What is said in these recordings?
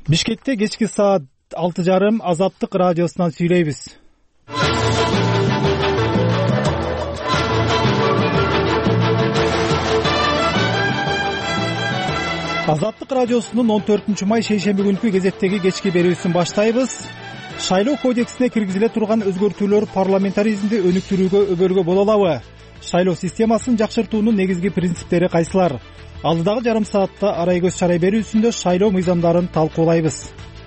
Бишкекте кечки саат 6:30 Азаттык радиосунан сүйлөйбүз. Азаттык радиосунун 14 май шейшемби күнкү кезектеги кечки берүүсүн баштайбыз. Шайлоо кодексине киргизиле турган өзгөртүүлөр парламентаризмди өнүктүрүүгө өбөлгө боло алабы? Шайлоо системасын жакшыртуунун негизги принциптери кайсылар? Алдыдагы жарым саатта арай көз чарай берүүсүндө шайлоо мыйзамдарын талкуулайбыз.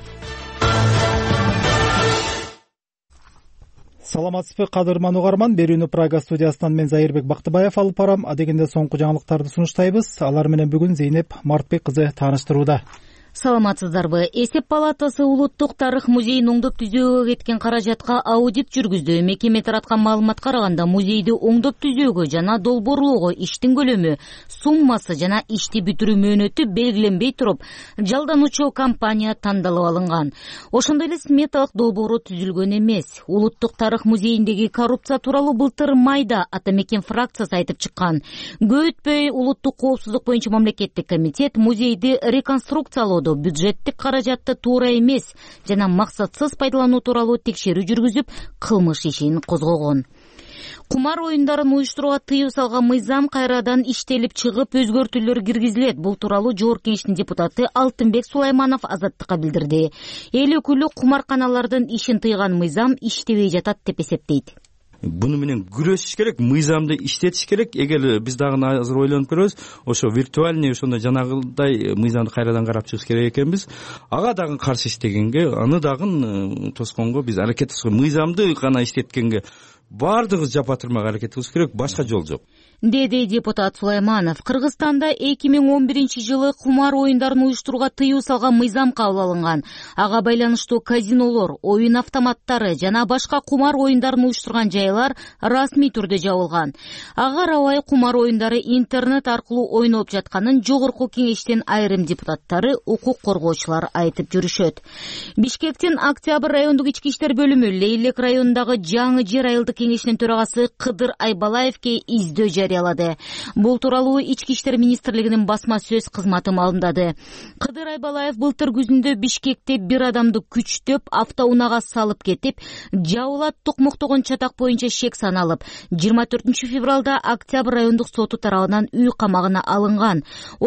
Саламатсызбы кадырман угарман, берүүнү Прага студиясынан мен Зайырбек Бактыбаев алып барам. Адегенде соңку жаңылыктарды сунуштайбыз. Алар менен бүгүн Зейнеп Мартбек кызы тааныштырууда. Саламатсыздарбы. Эсеп палатасы Улуттук тарых музейин оңдоп түзүүгө кеткен каражатка аудит жүргүздү. Мекеме тараткан маалыматка караганда музейди оңдоп түзүүгө жана долбоорлоого иштин көлөмү, суммасы жана ишти бүтүрүү мөөнөтү белгиленбей туруп, жалдануучу компания тандалып алынган. Ошондой эле сметалык долбоору түзүлгөн эмес. Улуттук тарых музейиндеги коррупция тууралуу былтыр майда Атамекен фракциясы айтып чыккан. Көп өтпөй Улуттук коопсуздук боюнча мамлекеттик комитет музейди реконструкциялоо бюджеттик каражатты туура эмес жана максатсыз пайдалануу тууралуу текшерүү жүргүзүп, кылмыш ишин козгогон. Кумар оюндарын уюштурууга тыюу салган мыйзам кайрадан иштелип чыгып, өзгөртүүлөр киргизилет. Бул тууралуу Жогорку Кеңештин депутаты Алтынбек Сулайманов Азаттыкка билдирди. Эл өкүлү кумарканалардын ишин тыйган мыйзам иштебей жатат деп эсептейт. Буну менен күрөшүш керек, мыйзамды иштетиш керек. Эгер биз дагы азыр ойлонуп көрөбүз, ошо виртуальный ошондой жанагыдай мыйзамды кайрадан карап чыгыш керек экенбиз. Ага дагы каршы иштегенге, аны дагы тосконго биз аракет кылабыз. Мыйзамды гана иштеткенге баардыгыбыз жапатырмак аракет кылыш керек, башка жол жок, деди депутат Сулайманов. Кыргызстанда 2011 жылы кумар оюндарын уюштурууга тыюу салган мыйзам кабыл алынган. Ага байланыштуу казинолор, оюн автоматтары жана башка кумар оюндарын уюштурган жайлар расмий түрдө жабылган. Ага арабай кумар оюндары интернет аркылуу ойнолуп жатканын Жогорку Кеңештин айрым депутаттары, укук коргоочулар айтып жүрүшөт. Бишкектин Октябрь райондук ички иштер бөлүмү Лейлек районундагы жаңы жер айылдык кеңешинин төрагасы Кыдыр Айбалаевке издөө жарыялады. Бул тууралуу Ички иштер министрлигинин басма сөз кызматы маалымдады. Кыдыр Айбалаев былтыр күзүндө Бишкекте бир адамды күчтөп автоунаага салып кетип, Жабылат токмоктогон чатак боюнча шек саналып, 24 февралда Октябрь райондук соту тарабынан үй камагына алынган.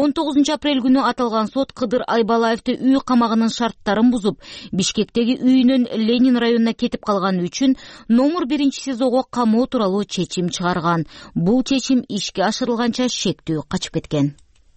19 апрель күнү аталган сот Кыдыр Айбалаевди үй камагынын шарттарын бузуп, Бишкектеги үйүнөн Ленин районуна кетип калганы үчүн номер 1 СИЗОго камоо тууралуу чечим чыгарган. Бул чечим ишке ашырылганча шектүү качып кеткен.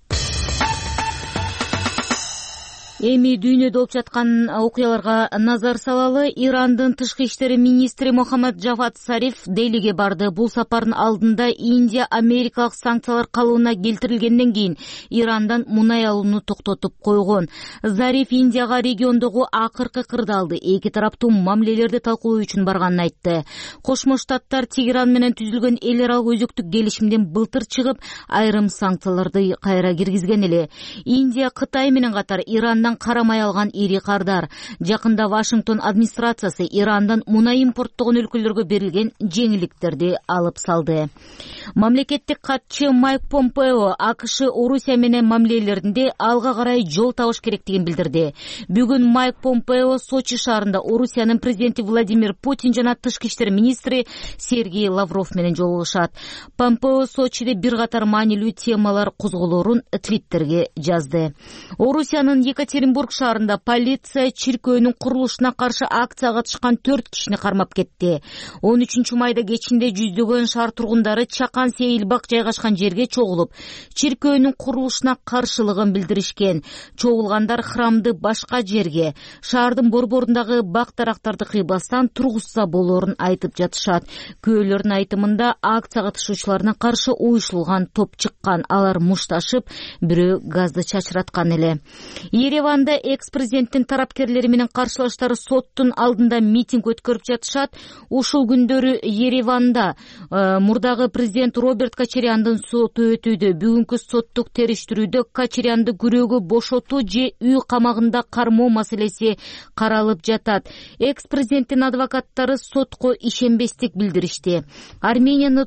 Эми дүйнөдө болуп жаткан окуяларга назар салалы. Ирандын тышкы иштери министри Мохаммад Джавад Зариф Делиге барды. Бул сапардын алдында Индия америкалык санкциялар калыбына келтирилгенден кийин Ирандан мунай алууну токтотуп койгон. Зариф Индияга региондогу акыркы кырдаалды эки тараптуу мамилелерди талкуулоо үчүн барганын айтты. Кошмо Штаттар Тегеран менен түзүлгөн эл аралык өзөктүк келишимден былтыр чыгып, айрым санкцияларды кайра киргизген эле. Индия Кытай менен катар Ирандан карамай алган ири кардар. Жакында Вашингтон администрациясы Ирандан мунай импорттогон өлкөлөргө берилген жеңилдиктерди алып салды. Мамлекеттик катчы Майк Помпео АКШ Орусия менен мамилелеринде алга карай жол табыш керектигин билдирди. Бүгүн Майк Помпео Сочи шаарында Орусиянын президенти Владимир Путин жана тышкы иштер министри Сергей Лавров менен жолугушат. Помпео Сочиде бир катар маанилүү темалар козголоорун Твиттерге жазды. Орусиянын Екатеринбург шаарында полиция чиркөөнүн курулушуна каршы акцияга катышкан 4 кишини кармап кетти. 13 майда кечинде жүздөгөн шаар тургундары Чакан Сейилбак жайгашкан жерге чогулуп, чиркөөнүн курулушуна каршылыгын билдиришкен. Чогулгандар храмды башка жерге, шаардын борборундагы бак дарактарды кыйбастан тургузса болоорун айтып жатышат. Күбөлөрдүн айтымында акция катышуучуларына каршы уюшулган топ чыккан. Алар мушташып, бирөө газды чачыраткан эле. Ереванда экс-президенттин тарапкерлери менен каршылаштар соттун алдында митинг өткөрүп жатышат. Ушул күндөрү Ереванда мурдагы президент Роберт Кочаряндын соту өтүүдө. Бүгүнкү соттук териштирүүдө Кочарянды күрөөгө бошотуу же үй камагында кармоо маселеси каралып жатат. Экс-президенттин адвокаттары сотко ишенбестик билдиришти. Арменияны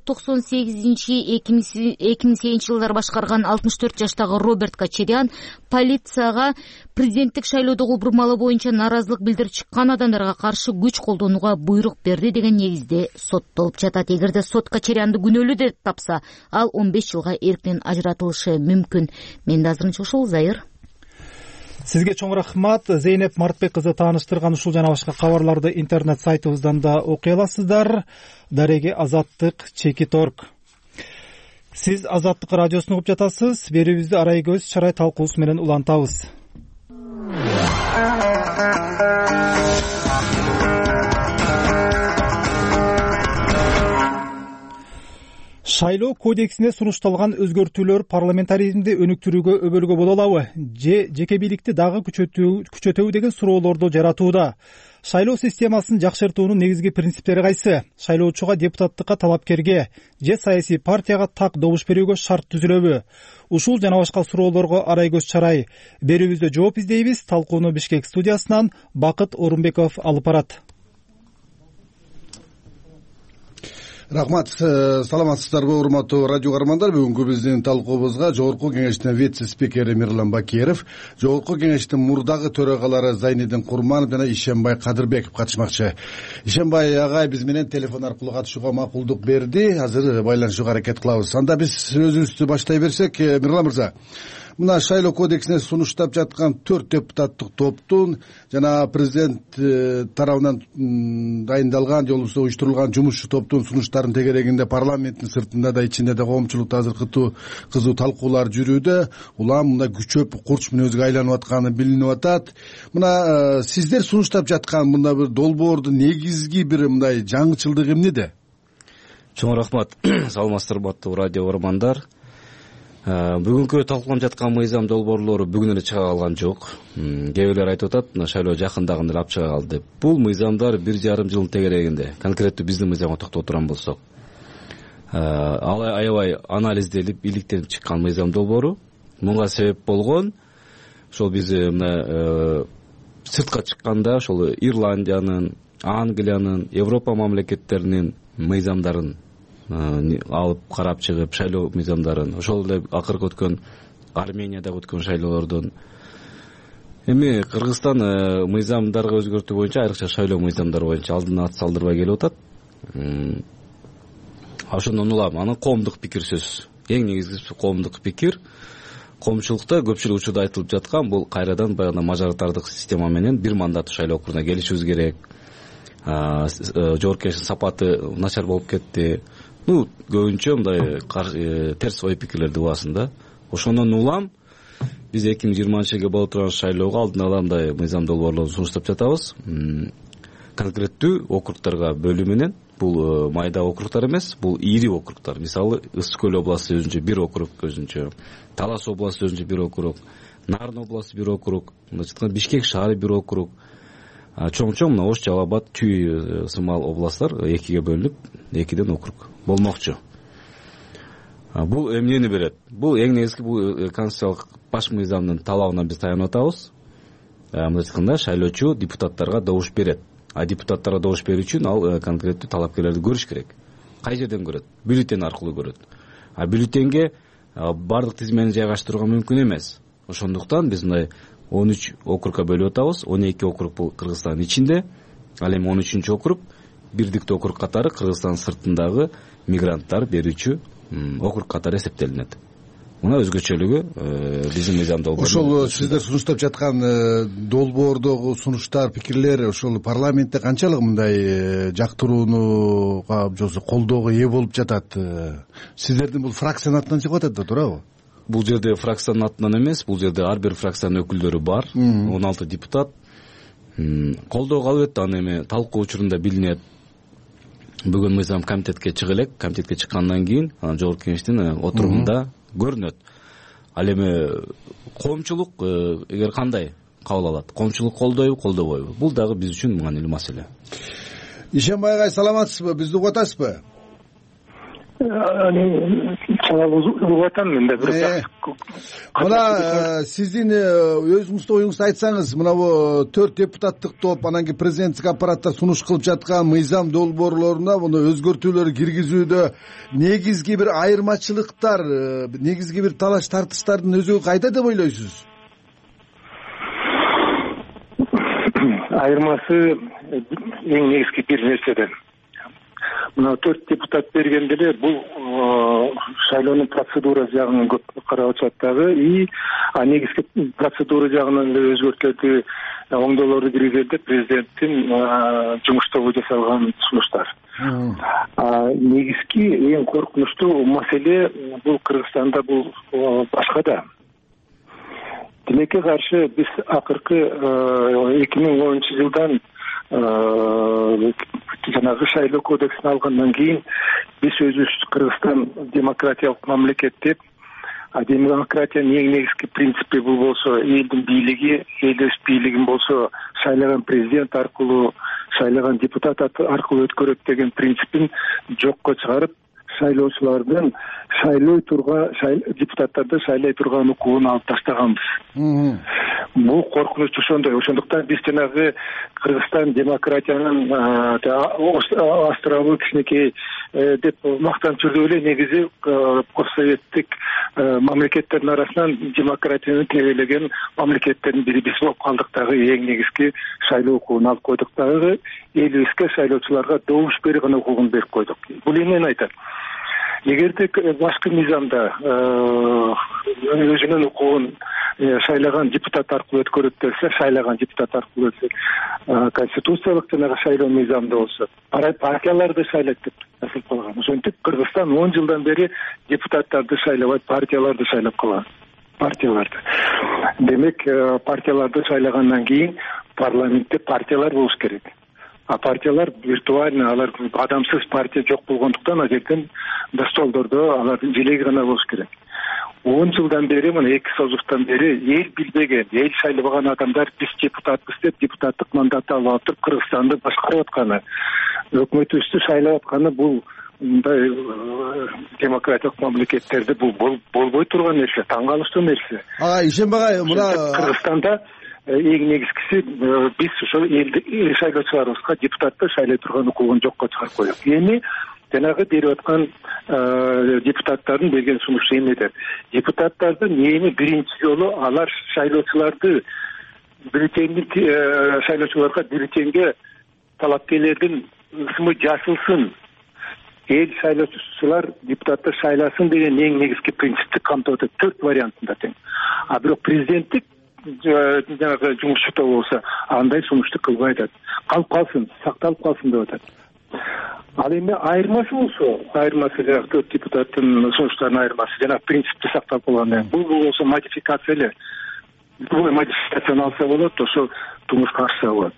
98-2008 жылдар башкарган 64 жаштагы Роберт Кочарян полицияга президенттик шайлоодогу бурмалоо боюнча нааразылык билдирип чыккан адамдарга каршы күч колдонууга буйрук берди деген негизде соттолуп жатат. Эгерде сот Качарянды күнөөлүү деп тапса, ал 15 жылга эрктен ажыратылышы мүмкүн. Менде азырынча ушул. Зайыр. Сизге чоң рахмат. Зейнеп Мартбек кызы тааныштырган ушул жана башка кабарларды интернет сайтыбыздан да окуй аласыздар. Дареги Азаттык Чекит.org. Сиз Азаттык радиосун угуп жатасыз. Берүүбүздү арай көз чарай талкуусу менен улантабыз. Шайлоо кодексине сунушталган өзгөртүүлөр парламентаризмди өнүктүрүүгө өбөлгө боло алабы же жеке бийликти дагы күчөтөбү деген суроолорду жаратууда. Шайлоо системасын жакшыртуунун негизги принциптери кайсы? Шайлоочуга, депутаттыкка, талапкерге же саясий партияга так добуш берүүгө шарт түзүлөбү? Ушул жана башка суроолорго арай көз чарай берүүбүздө жооп издейбиз. Талкууну Бишкек студиясынан Бакыт Орунбеков алып барат. Рахмат, саламатсыздарбы урматтуу радио каармандар. Бүгүнкү биздин талкуубузга Жогорку кеңештин вице-спикери Мирлан Бакиров, Жогорку кеңештин мурдагы төрагалары Зайнидин Курманов жана Ишенбай Кадырбеков катышмакчы. Ишенбай агай биз менен телефон аркылуу катышууга макулдук берди. Азыр байланышууга аракет кылабыз. Анда биз өзүбүздү баштай берсек, Мирлан мырза, мына шайлоо кодексине сунуштап жаткан 4 депутаттык топтун жана президент тарабынан дайындалган же болбосо уюштурулган жумушчу топтун сунуштарын тегерегинде парламенттин сыртында да ичинде да коомчулукта азыр кызуу талкуулар жүрүүдө. Улам мындай күчөп курч мүнөзгө айланып атканы билинип атат. Мына сиздер сунуштап жаткан мындай бир долбоордун негизги бир мындай жаңычылдыгы эмнеде? Чоң рахмат. Саламатсыздарбы аттуу радио каармандар. Бүгүнкү талкууланып жаткан мыйзам долбоорлору бүгүн эле чыга калган жок. Кээ бирлер айтып атат, мына шайлоо жакындагында эле алып чыга калды деп. Бул мыйзамдар 1,5 жылдын тегерегинде, конкреттүү биздин мыйзамга токтоло турган болсок, ал аябай анализделип, иликтенип чыккан мыйзам долбоору. Мунга себеп болгон ошол биз мына сыртка чыкканда ошол Ирландиянын, Англиянын, Европа мамлекеттеринин мыйзамдарын алып карап чыгып, шайлоо мыйзамдарын, ошол эле акыркы өткөн Арменияда өткөн шайлоолордон, эми Кыргызстан мыйзамдарга өзгөртүү боюнча, айрыкча шайлоо мыйзамдары боюнча алдына ат салдырбай келип атат. Ошондон улам анын коомдук пикир сөз. Эң негизгиси коомдук пикир. Коомчулукта көпчүлүк учурда айтылып жаткан бул кайрадан баягы мажоритардык система менен бир мандаттуу шайлоо окуруна келишибиз керек. Жогорку кеңештин сапаты начар болуп кетти. Көбүнчө мындай терс ой пикирлерди угасың да. Ошондон улам биз 2020-жылга боло турган шайлоого алдын ала мындай мыйзам долбоорлорду сунуштап жатабыз. Конкреттүү округдарга бөлүү менен, бул майда округдар эмес, бул ири округдар. Мисалы, Ысык Көл областы өзүнчө бир округ, өзүнчө Талас областы өзүнчө бир округ, Нарын областы бир округ, Бишкек шаары бир округ. Чоң-чоң мына Ош, Жалал Абад, Чүй сымал областтар экиге бөлүнүп, экиден округ болмокчу. Бул эмнени берет? Бул эң негизги бул конституциялык баш мыйзамдын талабына биз таянып атабыз. Мындай айтканда, шайлоочу депутаттарга добуш берет. Депутаттарга добуш берүү үчүн ал конкреттүү талапкерлерди көрүш керек. Кай жерден көрөт? Бюллетень аркылуу көрөт. Бюллетенге бардык тизмени жайгаштырууга мүмкүн эмес. Ошондуктан биз мындай 13 округга бөлүп атабыз. 12 округ бул Кыргызстандын ичинде, ал эми 13-чү округ бирдиктүү округ катары Кыргызстандын сыртындагы мигранттар берүүчү округ катары эсептелинет. Мына өзгөчөлүгү биздин мыйзам долбоору. Ошол сиздер сунуштап жаткан долбоордогу сунуштар, пикирлер ошол парламентте канчалык мындай жактырууга же колдоого ээ болуп жатат? Сиздердин бул фракциянын атынан чыгып атат да, туурабы? Бул жерде фракциянын атынан эмес, бул жерде ар бир фракциянын өкүлдөрү бар, 16 депутат. Колдоого албетте аны эми талкуу учурунда билинет. Бүгүн мыйзам комитетке чыга элек, комитетке чыккандан кийин анан Жогорку кеңештин отурумунда көрүнөт. Ал эми коомчулук эгер кандай кабыл алат, коомчулук колдойбу, колдобойбу, бул дагы биз үчүн маанилүү маселе. Ишенбай агай, саламатсызбы? Бизди угуп атасызбы? Угуп атам мен да бир. Мына сиздин өзүңүздүн оюңузду айтсаңыз, мына бу 4 депутаттык топ анан кийин президенттик аппараттар сунуш кылып жаткан мыйзам долбоорлоруна муну өзгөртүүлөр киргизүүдө негизги бир айырмачылыктар, негизги бир талаш тартыштардын өзөгү кайда деп ойлойсуз? айырмасы эң негизги бир нерседен. Мына 4 депутат бергенде эле бул шайлоонун процедура жагын көп карап атышат дагы, и негизги процедура жагынан эле өзгөртүүлөрдү, оңдоолорду киргизгенде президенттин жумуштабы жасалган сунуштар. Негизги эң коркунучтуу маселе бул Кыргызстанда бул башкада. Тилекке каршы биз акыркы 2010-жылдан жанагы шайлоо кодексин алгандан кийин биз өзүбүз Кыргызстан демократиялык мамлекет деп, демократиянын эң негизги принципи бул болсо элдин бийлиги, эл өз бийлигин болсо шайлаган президент аркылуу, шайлаган депутат аркылуу өткөрөт деген принципин жокко чыгарып, шайлоочулардын депутаттарды шайлай турган укугун алып таштаганбыз. Бул коркунуч ошондуктан биз жанагы Кыргызстан демократиянын острову кичинекей деп мактанып жүрдүк эле. Негизи постсоветтик мамлекеттердин арасынан демократияны тебелеген мамлекеттердин бири биз болуп калдык дагы, эң негизги шайлоо укугун алып койдук дагы, элибизге шайлоочуларга добуш берган укугун берип койдук. Бул эмнени айтат? Эгерде башкы мыйзамда өзүнүн укугун шайлаган депутат аркылуу өткөрөт десе, шайлаган депутат аркылуу конституциялык жанагы шайлоо мыйзамда болсо партияларды шайлайт деп жазылып калган. Ошентип Кыргызстан 10 жылдан бери депутаттарды шайлабайт, партияларды шайлап калган. Демек, партияларды шайлагандан кийин парламентте партиялар болуш керек. Партиялар виртуально, алар адамсыз партия жок болгондуктан ал жерден столдордо алардын желеги гана болуш керек. 10 жылдан бери, мына 2 созуктан бери эл билбеген, эл шайлабаган адамдар биз депутатпыз деп депутаттык мандат алып туруп Кыргызстанды башкарып атканы, өкмөтүбүздү шайлап атканы бул мындай демократиялык мамлекеттерде бул болбой турган нерсе, таң калыштуу нерсе. Ишенбек ай, мына Кыргызстанда эң негизгиси биз ошол эл шайлоочуларыбызга депутатты шайлай турган укугун жокко чыгарып коелук. Эми жанагы берип аткан депутаттардын берген сунушу эмнеде? Депутаттардын эми биринчи жолу алар шайлоочуларды шайлоочуларга бюллетенге талапкерлердин ысымы жазылсын, эл шайлоочулар депутатты шайласын деген эң негизги принципти камтып атат 4 вариантында тең. Бирок президенттик жанагы жумушчу топ болсо андай сунушту кылбай атат. Калып калсын, сакталып калсын деп атат. Ал эми айырмасы болсо, жанагы 4 депутаттын сунуштарынын айырмасы жанагы принципти сакталып калган. Бул болсо модификация эле. Бул модификацияны алса болот, ошо тумушка ашса болот.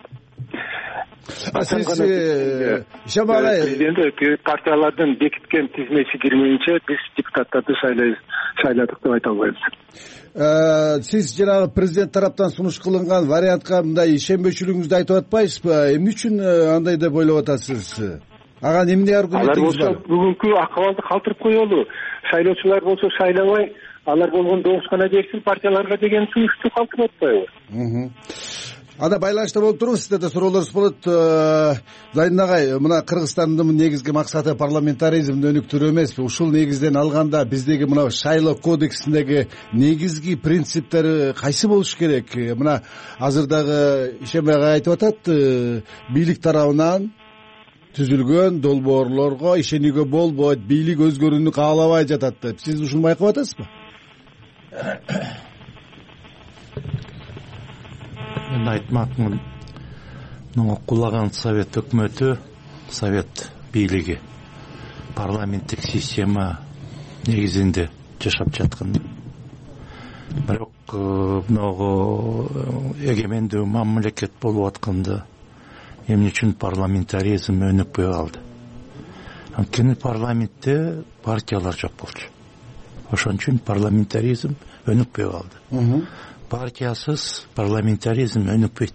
Президент партиялардын бекиткен тизмеси кирмейинче биз депутаттарды шайладык деп айта албайбыз. Сиз жанагы президент тараптан сунуш кылынган вариантка мындай ишенбөчүлүгүңүздү айтып атпайсызбы? Эмне үчүн андай деп ойлоп атасыз? Ага эмне аргументиңиз бар? Бүгүнкү акыбалды калтырып коелу. Шайлоочулар болсо шайлабай, алар болгон добуш гана берсин партияларга деген сунушту калтырып атпайбы? Анда байланышта болуп туруп сиздерде суроолорубуз болот. Зайдын агай, мына Кыргызстандын негизги максаты парламентаризмди өнүктүрүү эмеспи? Ушул негизден алганда биздеги мына шайлоо кодексиндеги негизги принциптери кайсы болуш керек? Мына азырдагы Ишенбек агай айтып атат, бийлик тарабынан түзүлгөн долбоорлорго ишенүүгө болбойт, бийлик өзгөрүүнү каалабай жатат деп. Сиз ушуну байкап атасызбы? Мен айтмакмын, кулаган совет өкмөтү, совет бийлиги парламенттик система негизинде жашап жаткан. Бирок многу эгемендүү мамлекет болуп атканда эмне үчүн парламентаризм өнүкпөй калды? Анткени парламентте партиялар жок болчу. Ошон үчүн парламентаризм өнүкпөй калды. Партиясыз парламентаризм өнүкпөйт.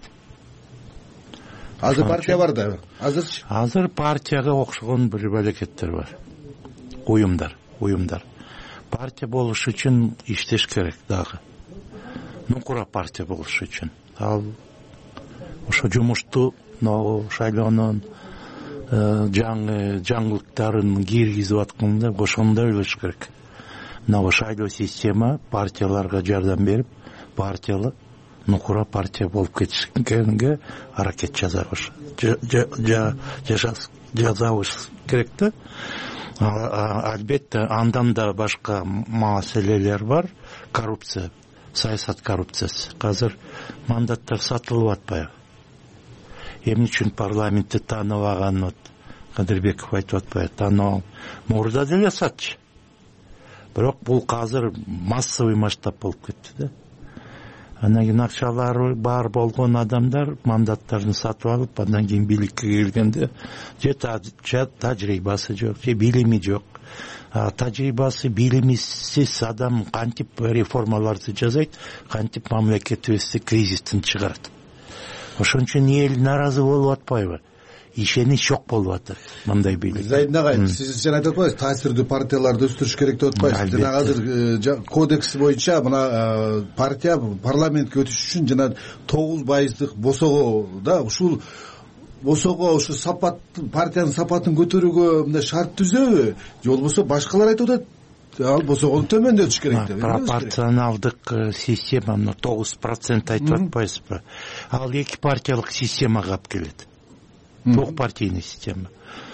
Азыр партия бар да. Азыр партияга окшогон бир мамлекеттер бар. Уюмдар. Партия болуш үчүн иштеш керек дагы. Нукура партия болуш үчүн. Ал ошо жумушту шайлоонун жаңылыктарын киргизип атканда ошондой болуш керек. Шайлоо система партияларга жардам берип, партиялы нукура партия болуп кетишкенге аракет жасабыз керек да. Албетте андан да башка маселелер бар. Коррупция, саясат коррупциясы. Азыр мандаттар сатылып атпайбы? Эмне үчүн парламентти тааныбаган Кадырбеков айтып атпайбы? Тааныбал. Мурда деле сатчы. Бирок бул азыр массовый масштаб болуп кетти да. Андан кийин акчалары бар болгон адамдар мандаттарын сатып алып, андан кийин бийликке келгенде же тажрыйбасы жок, же билими жок. Тажрыйбасы, билимисиз адам кантип реформаларды жасайт, кантип мамлекетибизди кризистен чыгарат. Ошон үчүн эл наразы болуп атпайбы? Ишенич жок болуп атат мындай бийлик. Зайдин агай, сиз айтып атпайсызбы, таасирдүү партияларды өстүрүш керек деп атпайсызбы? Жана азыр кодекс боюнча мына партия парламентке өтүш үчүн жана 9% босого да, ушул босого ушу сапат партиянын сапатын көтөрүүгө мындай шарт түзөбү? Же болбосо башкалар айтып атат, ал босогону төмөндөтүш керек деп. Пропорционалдык система 9% айтып атпайсызбы? Ал эки партиялык системага алып келет. Двухпартийная система.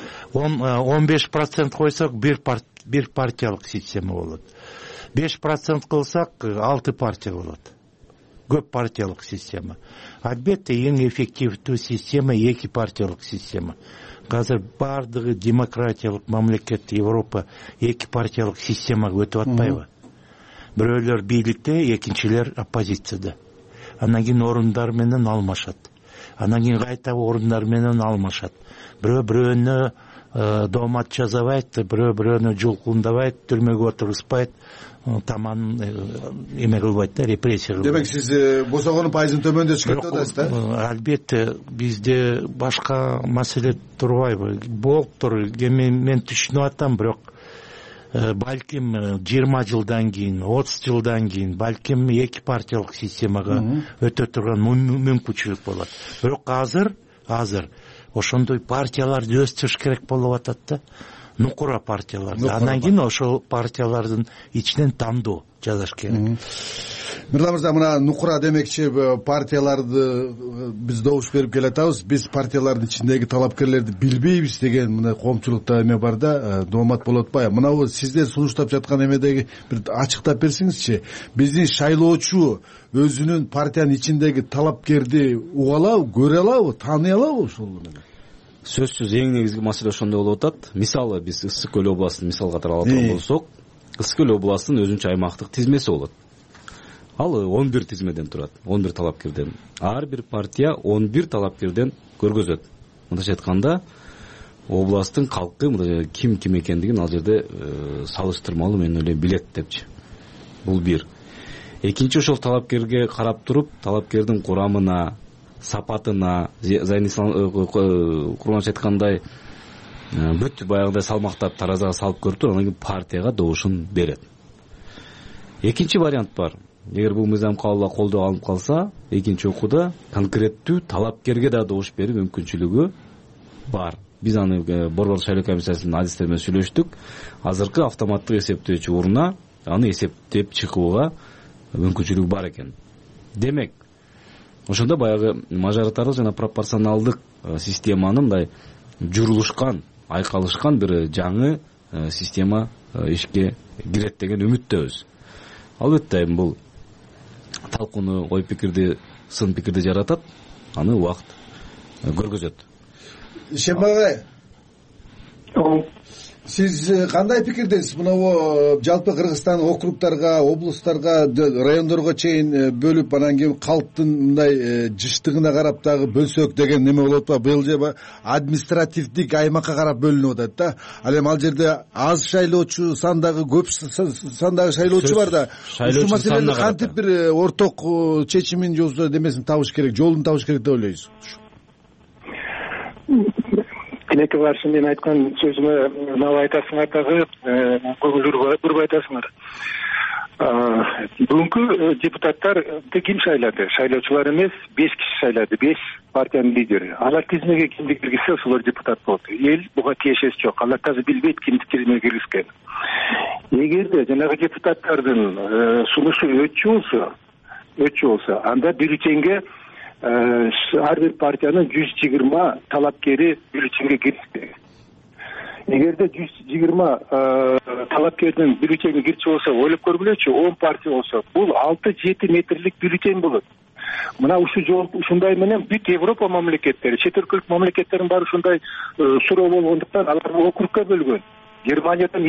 15% койсок бир партиялык система болот. 5% кылсак 6 партия болот. Көп партиялык система. Албетте эң эффективдүү система эки партиялык система. Азыр бардыгы демократиялык мамлекет Европа эки партиялык системага өтүп атпайбы? Бирөөлөр бийликте, экинчилер оппозицияда. Андан кийин орундар менен алмашат. Анан кийин кайта орундар менен алмашат. Бирөө-бирөөнү доомат жасабайт, бирөө-бирөөнү жулкундабайт, түрмөгө отургузбайт, таман эме кылбайт да, репрессия кылбайт. Демек сиз босогонун пайызын төмөндөтүш керек деп атасыз да? Албетте бизде башка маселе турбайбы? Болуптур, мен түшүнүп атам, бирок балким 20 жылдан кийин, 30 жылдан кийин балким эки партиялык системага өтө турган мүмкүнчүлүк болот. Бирок азыр ошондой партияларды өстүрүш керек болуп атат да. Нукура партияларды. Андан кийин ошол партиялардын ичинен тандоо жасаш керек. Мирлан мырза, мына нукура демекчи партияларды биз добуш берип келатабыз. Биз партиялардын ичиндеги талапкерлерди билбейбиз деген мына коомчулукта эме бар да, доомат болуп атпайбы? Мына сиздер сунуштап жаткан эмедеги бир ачыктап берсеңизчи. Биздин шайлоочу өзүнүн партиянын ичиндеги талапкерди уга алабы, көрө алабы, тааный алабы ошол менен? Сөзсүз эң негизги маселе ошондой болуп атат. Мисалы биз Ысык көл областын мисалга катары ала турган болсок, Ысык көл областынын өзүнчө аймактык тизмеси болот. Ал 11 тизмеден турат, 11 талапкерден. Ар бир партия 11 талапкерден көргөзөт. Мындайча айтканда, областтын калкы ким экендигин ал жерде салыштырмалуу мен ойлойм билет депчи. Бул бир. Экинчи, ошол талапкерге карап туруп, талапкердин курамына, сапатына, курманча айткандай, бүт баягыдай салмактап таразага салып көрүп туруп, анан кийин партияга добушун берет. Экинчи вариант бар. Эгер бул мыйзам колдоо алынып калса, экинчи окууда конкреттүү талапкерге да добуш берүү мүмкүнчүлүгү бар. Биз аны Борбор шайлоо комиссиясынын адистери менен сүйлөштүк. Азыркы автоматтык эсептөөчү урна аны эсептеп чыгууга мүмкүнчүлүгү бар экен. Демек, ошондо баягы мажоритардык жана пропорционалдык системанын мындай журулушкан, айкалышкан бир жаңы система ишке кирет деген үмүттөбүз. Албетте бул талкууну, ой пикирди, сын пикирди жаратат, аны убакыт көргөзөт. Ишембай агай, сиз кандай пикирдесиз? Мына жалпы Кыргызстан округтарга, облустарга, райондорго чейин бөлүп, анан кийин калктын мындай жыштыгына карап дагы бөлсөк деген неме болот ба? Быйыл же административдик аймакка карап бөлүнүп атат да. Ал эми ал жерде аз шайлоочу сандагы, көп сандагы шайлоочу бар да. Ушул маселени кантип бир орток чечимин же демесин табыш керек, жолун табыш керек деп ойлойсуз? Тилекке каршы мен айткан сөзүмө мына айтасыңар дагы, көңүлдү айтасыңар. Бүгүнкү депутаттар ким шайлады? Шайлоочулар эмес, 5 киши шайлады, 5 партиянын лидери. Алар тизмеге кимди киргизсе, ошолор депутат болду. Эл буга тиешеси жок. Алар таза билбейт кимди тизмеге киргизген. Эгерде жанагы депутаттардын сунушу өтчү болсо, өтчү болсо, анда бюллетенге ар бир партиянын 120 талапкери бюллетенге кирсе керек. Эгерде 120 талапкердин бюллетени кирчү болсо, ойлоп көргүлөчү, 10 партия болсо, бул 6-7 метрлик бюллетень болот. Мына ушундай менен бүт Европа мамлекеттери, чет өлкөлүк мамлекеттердин баары ушундай суроо болгондуктан алар округка бөлгөн. Германиядан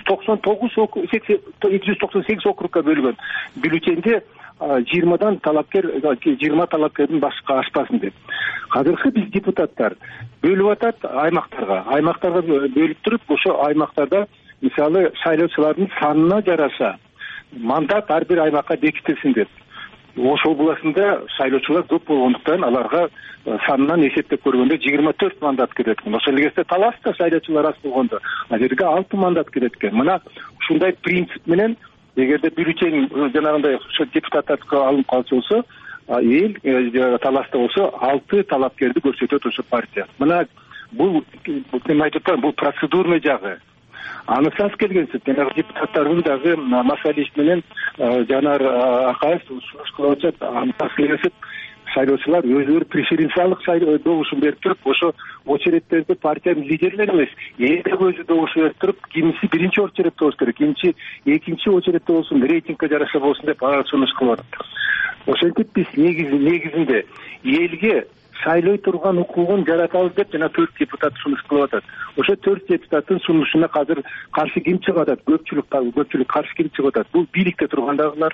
298 округка бөлгөн. Бюллетенде 20 талапкердин башка ашпасын деп. Азыркы биз депутаттар бөлүп атат аймактарга бөлүп туруп, ошо аймактарда мисалы шайлоочулардын санына жараша мандат ар бир аймакка бекитилсин деп. Ошол буласында шайлоочулар көп болгондуктан аларга санынан эсептеп көргөндө 24 мандат кирет экен. Ошол эле таласта шайлоочулар аз болгондо ал жерге 6 мандат кирет экен. Мына ушундай принцип менен эгерде бюллетень жанагындай ошо депутаттардыкы алынып калчу болсо, эл таласта болсо 6 талапкерди көрсөтөт ошо партия. Мына бул мен айтып атам, бул процедурный жагы. Анысыз келгенсиз, жанагы депутаттардын дагы Масалиев менен Жанар Акаев сунуш кылып атат. Анысыз келгенсиз, шайлоочулар өзүлөрү преференциялык добушун берип туруп, ошо очередтерди партиянын лидерлери эмес, эл өзү добуш берип туруп, кимиси биринчи очередте болуш керек, кимиси экинчи очередте болсун, рейтингге жараша болсун деп сунуш кылып атат. Ошентип биз негизинде элге шайлой турган укугун жаратабыз деп жана 4 депутат сунуш кылып атат. Ошо 4 депутаттын сунушуна азыр каршы ким чыгып атат? Көпчүлүк каршы ким чыгып атат? Бул бийликте тургандагылар,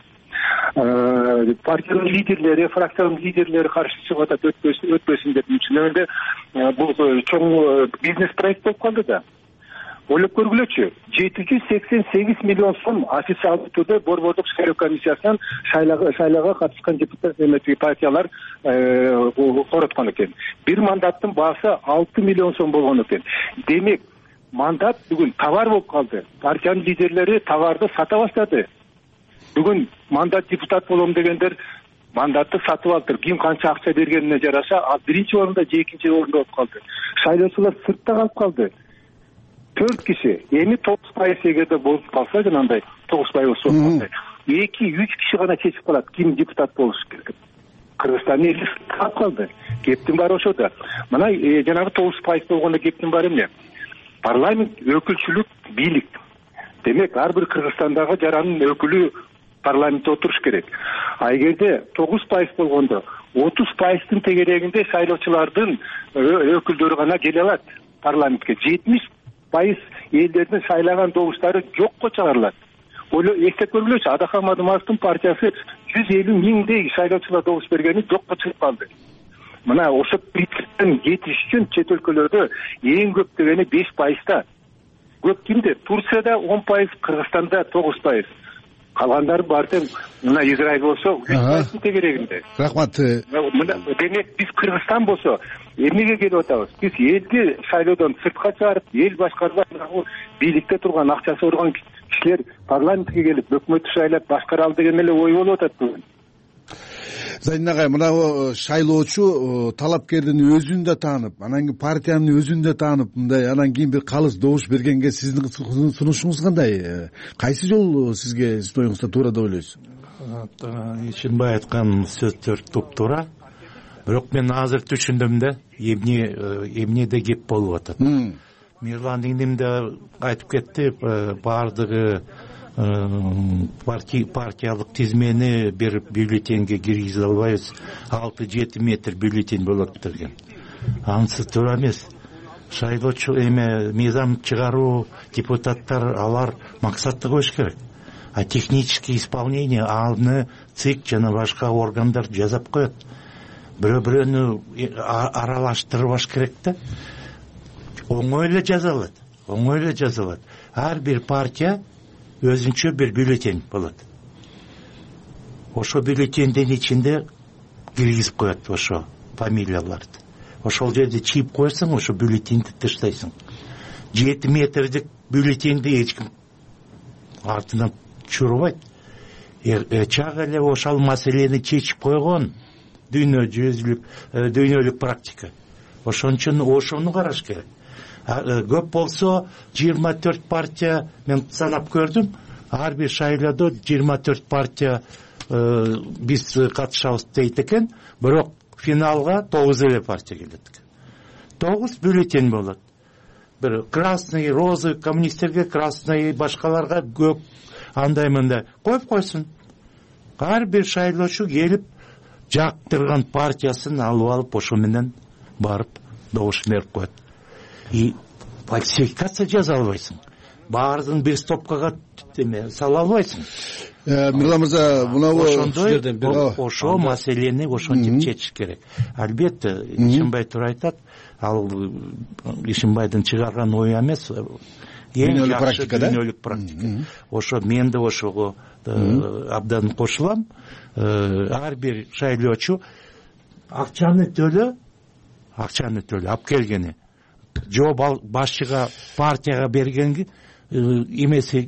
партиянын лидерлери, фракциянын лидерлери каршы чыгып атат, өтпөсүн деп. Чынында бул чоң бизнес проект болуп калды да. Ойлоп көргүлөчү, 788 миллион сом официалдуу түрдө борбордук шайлоо комиссиясынан шайлоого катышкан депутат партиялар короткон экен. Бир мандаттын баасы 6 миллион сом болгон экен. Демек, мандат бүгүн товар болуп калды. Партиянын лидерлери товарды сата баштады. Бүгүн мандат депутат болом дегендер мандатты сатып алды. Ким канча акча бергенине жараша, ал биринчи орунда же экинчи орунда болуп калды. Шайлоочулар сыртта калып калды. 4 киши, эми 9% эгерде болуп калса, жанагындай 9% болуп калса, 2-3 киши гана чечип калат ким депутат болуш керек. Кыргызстандын эли калып калды. Кептин баары ошодо. Мына жанагы 9% болгондо кептин баары эмне? Парламент өкүлчүлүк бийлик. Демек, ар бир Кыргызстандагы жаранын өкүлү парламентте отуруш керек. А эгерде 9% болгондо 30%тын тегерегинде шайлоочулардын өкүлдөрү гана келе алат парламентке. 70% элдердин шайлаган добуштары жокко чыгарылат. Эстеп көргүлөчү, Адак Мадымовдун партиясы 150 миңдей шайлоочулар добуш бергени жокко чыгып калды. Мына ошо принциптен кетиш үчүн чет өлкөлөрдө эң көп дегени 5%. Көп кимде? Турцияда 10%, Кыргызстанда 9%. Калгандары бар тең, мына Израиль болсо 3% тегерегинде. Рахмат. Демек биз Кыргызстан болсо эмнеге келип атабыз? Биз элди шайлоодон сыртка чыгарып, эл башкарбай, бийликте турган акчасы урган кишилер парламентке келип, өкмөттү шайлап башкаралы деген эле ой болуп атат бүгүн. Зайнин агай, мына шайлоочу талапкердин өзүн да таанып, анан кийин партиянын өзүн да таанып, мындай анан кийин бир калыс добуш бергенге сиздин сунушуңуз кандай? Кайсы жол сизге сиздин оюңузда туура деп ойлойсуз? Ишенбай айткан сөздөр туп-туура. Бирок мен азыр түшүндүм да, эмнеде кеп болуп атат. Мирлан иңдим да айтып кетти, баардыгы партиялык тизмени бир бюллетенге киргизе албайбыз, 6-7 метр бюллетень болот деген. Анысы туура эмес. Шайлоочу мыйзам чыгаруу, депутаттар алар максатты коюш керек. А технический исполнение аны ЦИК жана башка органдар жасап коет. Бирөө-бирөөнү аралаштырбаш керек да. Оңой эле жазалат. Ар бир партия өзүнчө бир бюллетень болот. Ошо бюллетендин ичинде киргизип коет ошо фамилияларды. Ошол жерде чип койсоң, ошо бюллетенди таштайсың. 7 метрдик бюллетенди эч ким артынан чурбайт. Чак эле ошол маселени чечип койгон дүйнөлүк практика. Ошон үчүн ошону караш керек. Көп болсо 24 партия, мен санап көрдүм, ар бир шайлоодо 24 партия биз катышабыз дейт экен, бирок финалга 9 эле партия келет экен. 9 бюллетень болот. Бир красный, розовый коммунисттерге, красный башкаларга көк, андай мындай коюп койсун. Ар бир шайлоочу келип жактырган партиясын алып ошо менен барып добуш берип коет. И фальсификация жаза албайсың. Баардын бир стопкага сала албайсың. Мирлан мырза, ошо маселени ошентип чечиш керек. Албетте, Ишимбай туура айтат, ал Ишимбайдын чыгарган ою эмес, эң жакшы дүйнөлүк практика. Ошо мен да ошого абдан кошулам. Ар бир шайлоочу акчаны төлө алып келгени, жо башчыга, партияга бергенги эмеси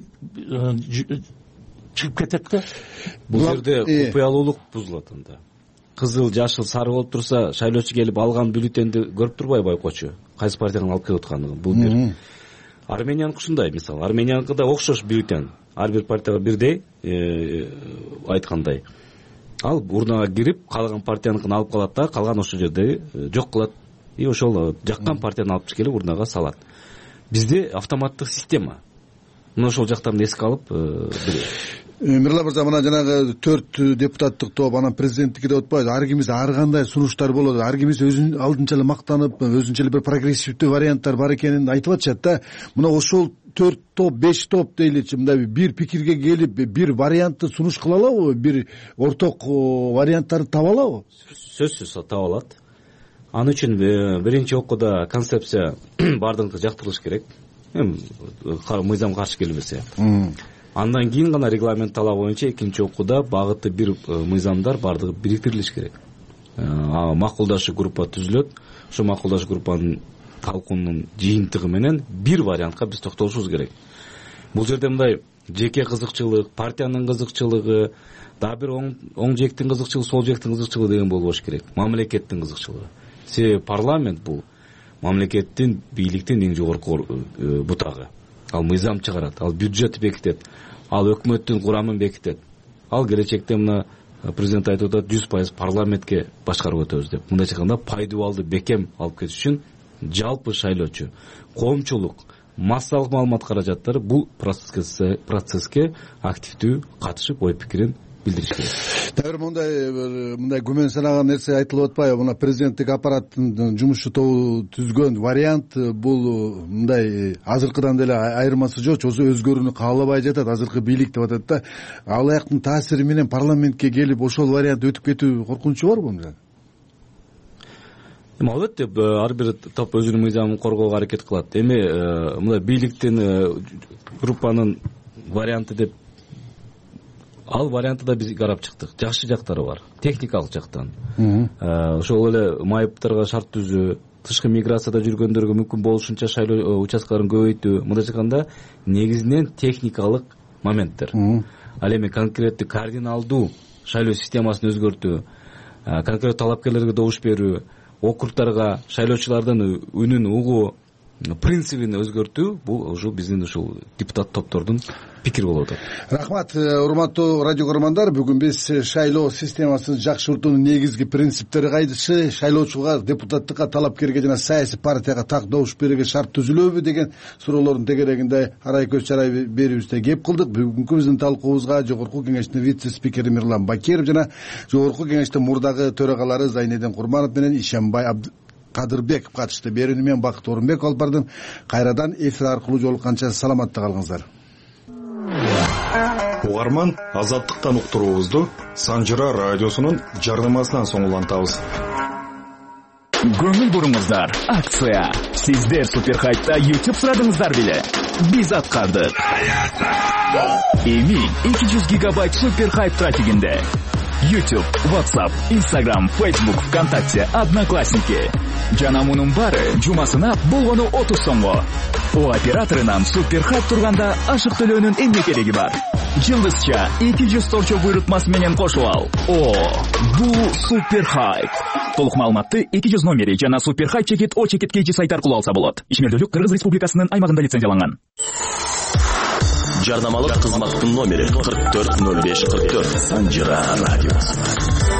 чыгып кетет да. Бул жерде купуялуулук бузулат анда. Кызыл, жашыл, сары болуп турса, шайлоочу келип алган бюллетенди көрүп турбайбы байкоочу? Кайсы партиядан алып келип аткандыгын. Бул бир. Арменияныкы ушундай, мисалы. Арменияныкы да окшош бюллетен. Ар бир партияга бирдей айткандай. Ал урнага кирип, калган партияныкын алып калат да, калган ошол жерде жок кылат. И ошол жаккан партияны алып келип урнага салат. Бизде автоматтык система. Мына ошол жактарды эске алып Мирлан мырза, мына жанагы 4 депутаттык топ, анан президенттики деп атпайбы? Ар кимиз ар кандай сунуштар болот. Ар кимиз өзүнүн алдынча эле мактанып, өзүнчө эле бир прогрессивдүү варианттар бар экенин айтып атышат да. Мына ошол 4 топ, 5 топ дейличи, мындай бир пикирге келип, бир вариантты сунуш кыла алабы? Бир орток варианттарды таба алабы? Сөзсүз таба алат. Аны үчүн биринчи окууда концепция бардыгы жактырылыш керек. Мыйзам каршы келбесе. Андан кийин гана регламент талабы боюнча экинчи окууда багыты бир мыйзамдар бардыгы бириктирилиш керек. Макулдашы группа түзүлөт. Ошо макулдашы группанын талкуунун жыйынтыгы менен бир вариантка биз токтолушубуз керек. Бул жерде мындай жеке кызыкчылык, партиянын кызыкчылыгы, дагы бир оң жектин кызыкчылыгы, сол жектин кызыкчылыгы деген болбош керек. Мамлекеттин кызыкчылыгы. Себеби парламент бул мамлекеттин, бийликтин эң жогорку бутагы. Ал мыйзам чыгарат, ал бюджет бекитет, ал өкмөттүн курамын бекитет. Ал келечекте мына президент айтып атат 100% парламентке башкарып өтөбүз деп. Мындайча айтканда пайдубалды бекем алып кетиш үчүн жалпы шайлоочу, коомчулук, массалык маалымат каражаттары бул процесске активдүү катышып ой пикирин билдириш керек. Дагы мындай күмөн санаган нерсе айтылып атпайбы? Мына президенттик аппараттын жумушчу тобу түзгөн вариант бул мындай азыркыдан деле айырмасы жок, өзгөрүүнү каалабай жатат, азыркы бийлик деп атат да. Ал аяктын таасири менен парламентке келип ошол вариант өтүп кетүү коркунучу барбы? Албетте, ар бир топ өзүнүн мыйзамын коргоого аракет кылат. Эми мындай бийликтин группанын варианты деп, ал варианты да биз карап чыктык. Жакшы жактары бар, техникалык жактан. Ошол эле майыптарга шарт түзүү, тышкы миграцияда жүргөндөргө мүмкүн болушунча шайлоо участкаларын көбөйтүү, мындайча айтканда негизинен техникалык моменттер. Ал эми конкреттүү кардиналдуу шайлоо системасын өзгөртүү, конкреттүү талапкерлерге добуш берүү, округдарга шайлоочулардын үнүн угуу, принцибин өзгөртүү, бул ушул биздин ушул депутат топтордун пикири болуп атат. Рахмат, урматтуу радио көрөрмандар. Бүгүн биз шайлоо системасын жакшыртуунун негизги принциптери кайсы, шайлоочуга, депутаттыкка, талапкерге жана саясий партияга так добуш берүүгө шарт түзүлөбү деген суроолордун тегерегинде арай көз чарай берүүбүздө кеп кылдык. Бүгүнкү биздин талкуубузга жогорку кеңештин вице-спикери Мирлан Бакиров жана жогорку кеңештин мурдагы төрагалары Зайнедин Курманов менен Ишембай Кадырбеков катышты. Берүүнү мен Бакыт Орунбек алып бардым. Кайрадан эфир аркылуу жолукканча саламатта калыңыздар. Угарман, азаттыктан уктуруубузду Санжыра радиосунун жардамасынан соң улантабыз. Көңүл буруңуздар, акция. Сиздер Суперхайпта YouTube сурадыңыздар беле? Биз аткардык. Эми 200 гигабайт Суперхайп трафигинде. YouTube, WhatsApp, Instagram, Facebook, ВКонтакте, Одноклассники. Жана мунун баары жумасына болгону 30 сомго. О операторунан Суперхайп турганда ашык төлөөнүн эмне кереги бар? Жылдызча 200 торчо буйрутмасы менен кошуп ал. О, бул Суперхайп. Толук маалыматты 200 номери жана Суперхайп чекит О чекит KG сайт аркылуу алса болот. Ишмердүүлүк Кыргыз Республикасынын аймагында лицензияланган. жарнамалык кызматтын номери 44 05 44. Санжыра радиосу.